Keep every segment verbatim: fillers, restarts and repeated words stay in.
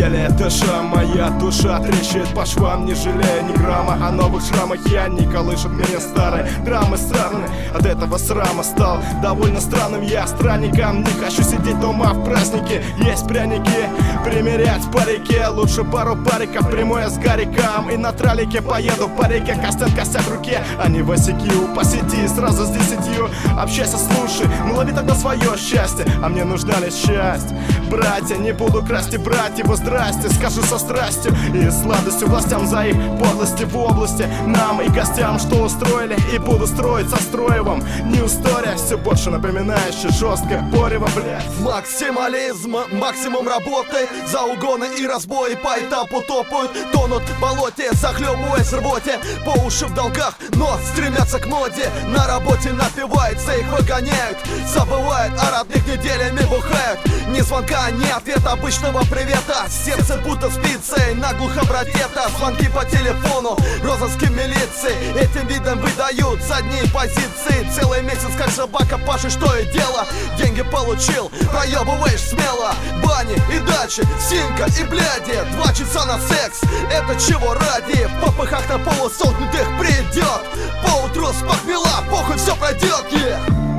Еле дыша, моя душа трещит по швам, не жалея ни грамма. О новых шрамах я не колышет меня старые драмы странные. От этого срама стал довольно странным я странником. Не хочу сидеть дома в празднике, есть пряники, примерять по реке. Лучше пару париков, прямое с гариком. И на тралике поеду по реке, костян костяк в руке. А не босикью, посиди сразу с десятью. Общайся, слушай, ну лови тогда свое счастье. А мне нужна лишь счастье. Братья, не буду красть и брать его здрасте. Скажу со страстью и сладостью властям за их подлости в области. Нам и гостям, что устроили, и буду строить со Строевым. Не история, все больше напоминающая жесткое порево, блядь. Максимализм, максимум работы. За угоны и разбои по этапу топают. Тонут в болоте, захлебываясь в рвоте. По уши в долгах, но стремятся к моде. На работе напиваются, их выгоняют. Забывают о родных, неделями бухают. Ни звонка, ни ответа, обычного привета. Сердце будто спицей, наглухо братета. Звонки по телефону, розыски милиции. Этим видом выдают задние позиции. Целый месяц как собака пашет, что и дело. Деньги получил, проебываешь смело. Бани и дачи, синька и бляди. Два часа на секс, это чего ради? В попыхах на полусогнутых придет. Поутру с похмела, похуй, все пройдет, yeah.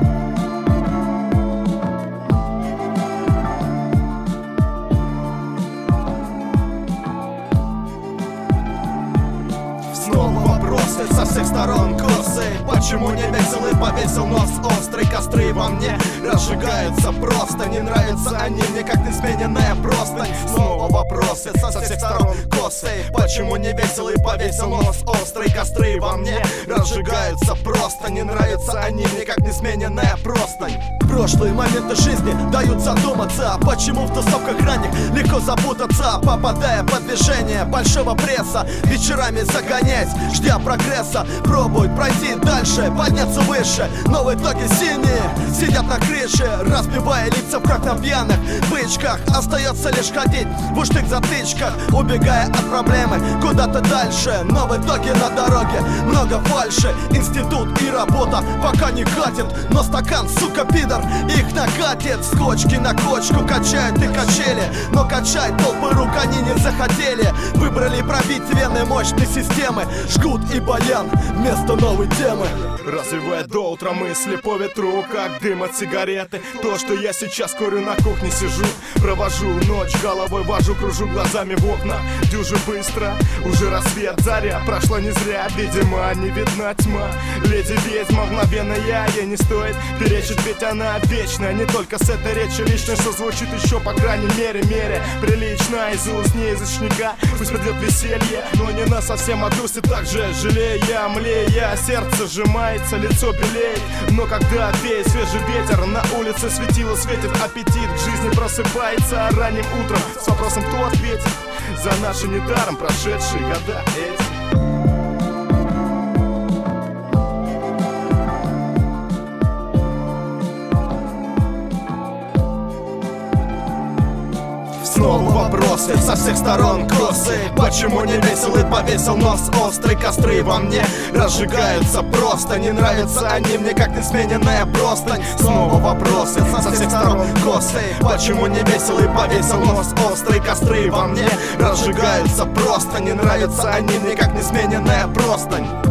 Со всех сторон косы. Почему не весел и повесил нос острый? Костры во мне разжигаются просто. Не нравятся они мне, как несмененная простынь. Снова вопросы со всех сторон косы. Почему не весел и повесил нос острый? Костры во мне разжигаются просто. Не нравятся они мне, как несмененная простынь. Прошлые моменты жизни дают задуматься. Почему в тусовках ранних легко запутаться, попадая под движение большого пресса. Вечерами загонять, ждя прогресса. Пробуют пройти дальше, подняться выше. Но в итоге синие сидят на крыше, разбивая лица в как на пьяных бычках. Остается лишь ходить в уштык-затычках, убегая от проблемы куда-то дальше. Но в итоге на дороге много фальши. Институт и работа пока не катит. Но стакан, сука, пидор, их накатит. С кочки на кочку качают и качели. Но качать толпы рук они не захотели. Выбрали пробить вены мощной системы. Жгут и баян вместо новой темы. Развивая до утра мысли по ветру, как дым от сигареты. То, что я сейчас курю на кухне, сижу, провожу ночь, головой вожу, кружу глазами в окна. Дюже быстро, уже рассвет, заря прошла не зря. Видимо, не видна тьма. Леди-ведьма мгновенная, ей не стоит перечить, ведь она вечная. Не только с этой речью личной, что звучит еще по крайней мере мере прилично из уст неязычника. Пусть придет веселье, но не на совсем от грусти. Так же жалея, млея, сердце сжимается, лицо белеет. Но когда веет свежий ветер, на улице светило светит, аппетит к жизни просыпается ранним утром с вопросом, кто ответит за наши недаром прошедшие года эти. Снова вопросы со всех сторон косы. Почему не весел и повесил нос острый? Костры во мне разжигаются просто. Не нравятся они мне, как несмененная простынь. Снова вопросы со всех сторон косы. Почему не весел и повесил нос острый? Костры во мне разжигаются просто. Не нравятся они мне, как несмененная простынь.